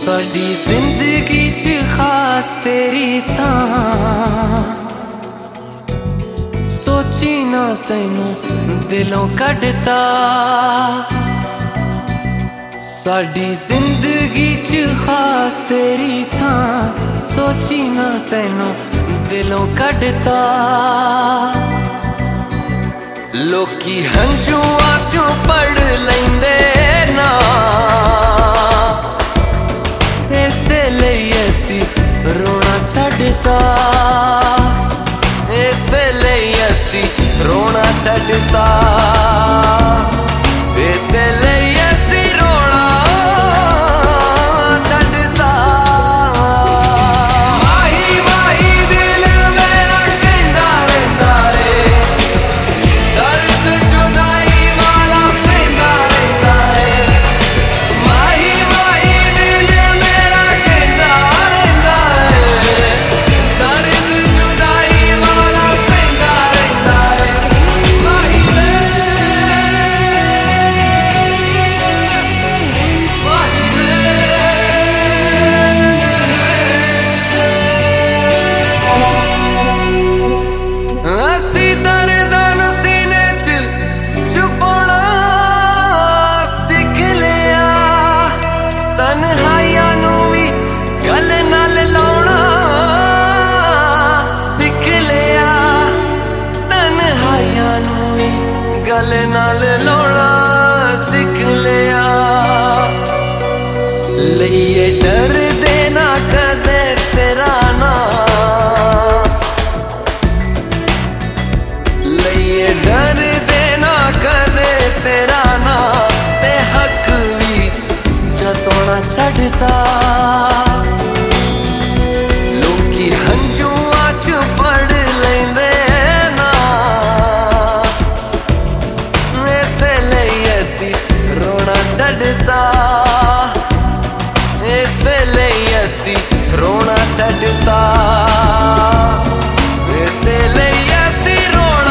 साडी जिंदगी च खास तेरी थां सोची ना तैनू दिलों कढ़ता। साडी जिंदगी च खास तेरी थां सोची ना तैनू दिलों कढ़ता। लोकी हंझुआं चों पढ़ लैंदे ना रोना छड्डता। इसलिए असी रोना छड्डता। इसलिए असी रोना छड्डता। माही माही दिल मेरा कहंदा रहिंदा रे दर्द जुदाई वाला सहंदा रहिंदा रे। माही माही दिल मेरा कहंदा तन्हाइयां नू भी गल नाल लाउणा सिख लिया। तन्हाइयां नू भी गल नाल लाउणा सिख लिया। लइए डर देना कदे तेरा ना लइए डर देना कदे तेरा ना ते हक भी जतोना छड्डता। लोकी हंझुआं च पढ़ लैंदे ना इसलिए असी रोना छड्डता। इसलिए असी रोना छड्डता। इसलिए असी रोना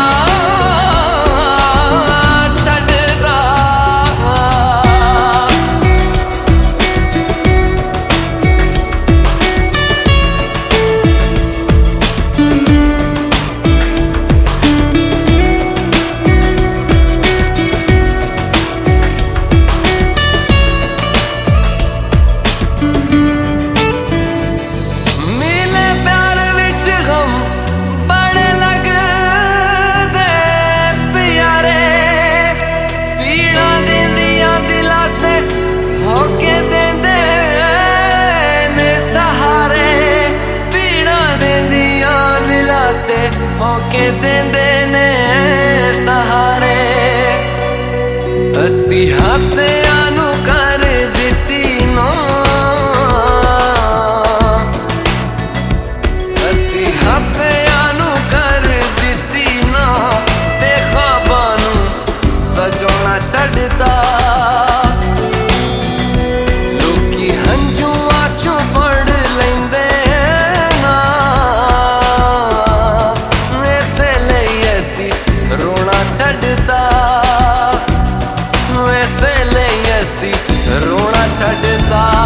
होके देंदे ने सहारे। पीड़ा देंदिया दिला से होके देंदे ने सहारे। असी हासियां नू कर दित्ती नो असी हासियां नू कर दित्ती ना ते ख्वाबां नू सजोना छड्डता। पढ़ लैंदे ना इसलिए असी रोना छड्डता। इसलिए असी रोना छड्डता।